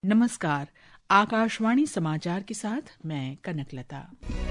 नमस्कार। आकाशवाणी समाचार के साथ मैं कनकलता।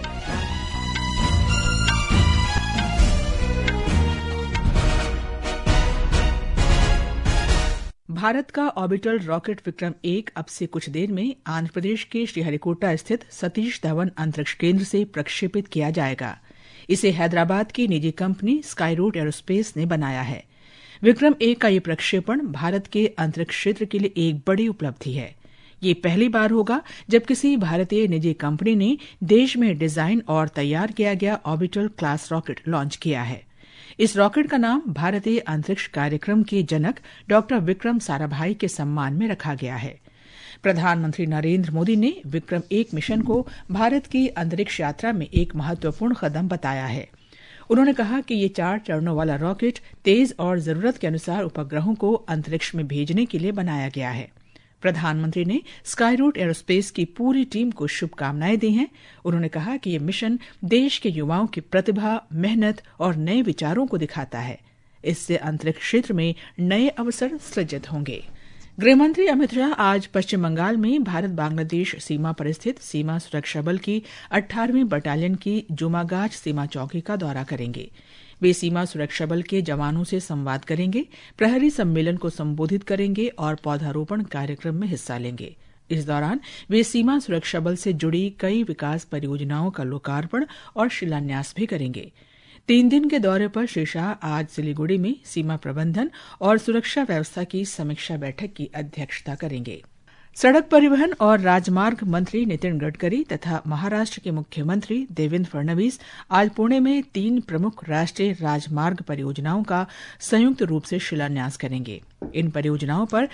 भारत का ऑर्बिटल रॉकेट विक्रम 1 अब से कुछ देर में आंध्र प्रदेश के श्रीहरिकोटा स्थित सतीश धवन अंतरिक्ष केंद्र से प्रक्षेपित किया जाएगा। इसे हैदराबाद की निजी कंपनी स्काईरूट एरोस्पेस ने बनाया है। विक्रम 1 का ये प्रक्षेपण भारत के अंतरिक्ष क्षेत्र के लिए एक बड़ी उपलब्धि है। ये पहली बार होगा जब किसी भारतीय निजी कंपनी ने देश में डिजाइन और तैयार किया गया ऑर्बिटल क्लास रॉकेट लॉन्च किया है। इस रॉकेट का नाम भारतीय अंतरिक्ष कार्यक्रम के जनक डॉ. विक्रम साराभाई के सम्मान में रखा गया है। प्रधानमंत्री नरेंद्र मोदी ने विक्रम 1 मिशन को भारत की अंतरिक्ष यात्रा में एक महत्वपूर्ण कदम बताया है। उन्होंने कहा कि ये 4 चरणों वाला रॉकेट तेज और जरूरत के अनुसार उपग्रहों को अंतरिक्ष में भेजने के लिए बनाया गया है। प्रधानमंत्री ने स्काईरूट एरोस्पेस की पूरी टीम को शुभकामनाएं दी हैं। उन्होंने कहा कि ये मिशन देश के युवाओं की प्रतिभा, मेहनत और नए विचारों को दिखाता है। इससे अंतरिक्ष क्षेत्र में नए अवसर सृजित होंगे। गृहमंत्री अमित शाह आज पश्चिम बंगाल में भारत बांग्लादेश सीमा पर स्थित सीमा सुरक्षा बल की 18वीं बटालियन की जुमागाछ सीमा चौकी का दौरा करेंगे। वे सीमा सुरक्षा बल के जवानों से संवाद करेंगे, प्रहरी सम्मेलन को संबोधित करेंगे और पौधारोपण कार्यक्रम में हिस्सा लेंगे। इस दौरान वे सीमा सुरक्षा बल से जुड़ी कई विकास परियोजनाओं का लोकार्पण और शिलान्यास भी करेंगे। 3 दिन के दौरे पर श्री शाह आज सिलीगुड़ी में सीमा प्रबंधन और सुरक्षा व्यवस्था की समीक्षा बैठक की अध्यक्षता करेंगे। सड़क परिवहन और राजमार्ग मंत्री नितिन गडकरी तथा महाराष्ट्र के मुख्यमंत्री देवेंद्र फडणवीस आज पुणे में 3 प्रमुख राष्ट्रीय राजमार्ग परियोजनाओं का संयुक्त रूप से शिलान्यास करेंगे। इन परियोजनाओं पर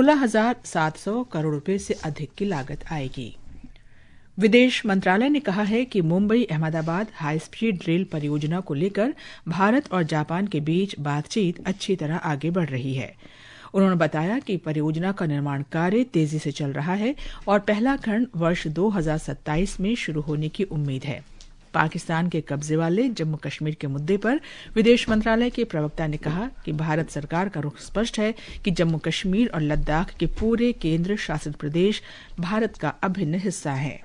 16,700 करोड़ रुपए से अधिक की लागत आएगी। विदेश मंत्रालय ने कहा है कि Mumbai Ahmedabad high speed rail परियोजना को लेकर भारत और जापान के बीच बातचीत अच्छी तरह आगे बढ़ रही है। उन्होंने बताया कि परियोजना का निर्माण कार्य तेजी से चल रहा है और पहला खंड वर्ष 2027 में शुरू होने की उम्मीद है। पाकिस्तान के कब्जे वाले जम्मू कश्मीर के मुद्दे पर विदेश मंत्रालय के प्रवक्ता ने कहा कि भारत सरकार का रुख स्पष्ट है कि जम्मू कश्मीर और लद्दाख के पूरे केंद्र शासित प्रदेश भारत का अभिन्न हिस्सा है।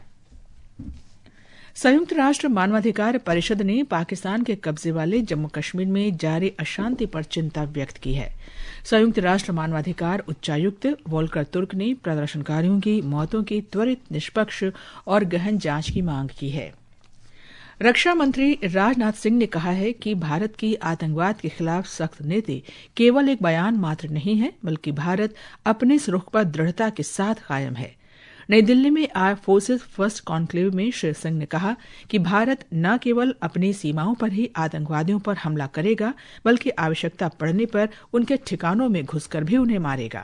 संयुक्त राष्ट्र मानवाधिकार परिषद ने पाकिस्तान के कब्जे वाले जम्मू कश्मीर में जारी अशांति पर चिंता व्यक्त की है। संयुक्त राष्ट्र मानवाधिकार उच्चायुक्त वोल्कर तुर्क ने प्रदर्शनकारियों की मौतों की त्वरित, निष्पक्ष और गहन जांच की मांग की है। रक्षा मंत्री राजनाथ सिंह ने कहा है कि भारत की आतंकवाद के खिलाफ सख्त नीति केवल एक बयान मात्र नहीं है, बल्कि भारत अपने इस रुख पर दृढ़ता के साथ कायम है। नई दिल्ली में आर्म फोर्सेज फर्स्ट कॉन्क्लेव में श्री सिंह ने कहा कि भारत न केवल अपनी सीमाओं पर ही आतंकवादियों पर हमला करेगा, बल्कि आवश्यकता पड़ने पर उनके ठिकानों में घुसकर भी उन्हें मारेगा।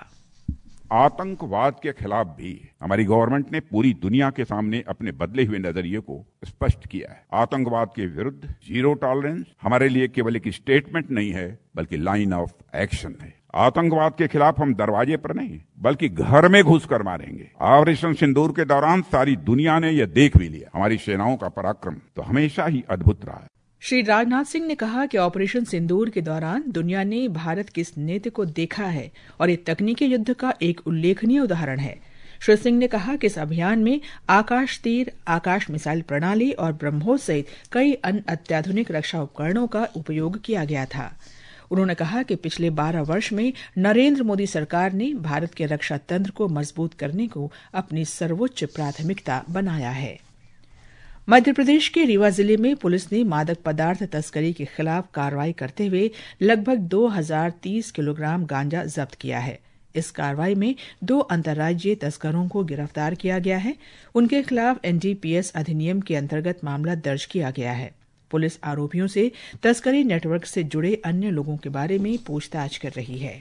आतंकवाद के खिलाफ भी हमारी गवर्नमेंट ने पूरी दुनिया के सामने अपने बदले हुए नजरिए को स्पष्ट किया है। आतंकवाद के विरुद्ध जीरो टॉलरेंस हमारे लिए केवल एक स्टेटमेंट नहीं है, बल्कि लाइन ऑफ एक्शन है। आतंकवाद के खिलाफ हम दरवाजे पर नहीं, बल्कि घर में घुसकर मारेंगे। ऑपरेशन सिंदूर के दौरान सारी दुनिया ने यह देख भी लिया। हमारी सेनाओं का पराक्रम तो हमेशा ही अद्भुत रहा है। श्री राजनाथ सिंह ने कहा कि ऑपरेशन सिंदूर के दौरान दुनिया ने भारत की इस नीति को देखा है और ये तकनीकी युद्ध का एक उल्लेखनीय उदाहरण है। श्री सिंह ने कहा कि इस अभियान में आकाश तीर, आकाश मिसाइल प्रणाली और ब्रह्मोस सहित कई अन्य अत्याधुनिक रक्षा उपकरणों का उपयोग किया गया था। उन्होंने कहा कि पिछले 12 वर्ष में नरेंद्र मोदी सरकार ने भारत के रक्षा तंत्र को मजबूत करने को अपनी सर्वोच्च प्राथमिकता बनाया है। मध्य प्रदेश के रीवा जिले में पुलिस ने मादक पदार्थ तस्करी के खिलाफ कार्रवाई करते हुए लगभग 2030 किलोग्राम गांजा जब्त किया है। इस कार्रवाई में 2 अंतर्राज्यीय तस्करों को गिरफ्तार किया गया है। उनके खिलाफ एनडीपीएस अधिनियम के अंतर्गत मामला दर्ज किया गया है। पुलिस आरोपियों से तस्करी नेटवर्क से जुड़े अन्य लोगों के बारे में पूछताछ कर रही है।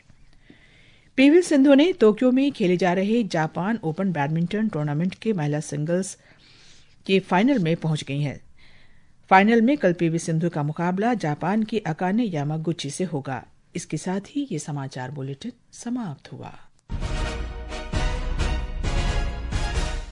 पीवी सिंधु ने टोक्यो में खेले जा रहे जापान ओपन बैडमिंटन टूर्नामेंट के महिला सिंगल्स के फाइनल में पहुंच गई हैं। फाइनल में कल पीवी सिंधु का मुकाबला जापान की अकाने यामागुची से होगा। इसके साथ ही ये समाचार बुलेटिन समाप्त हुआ।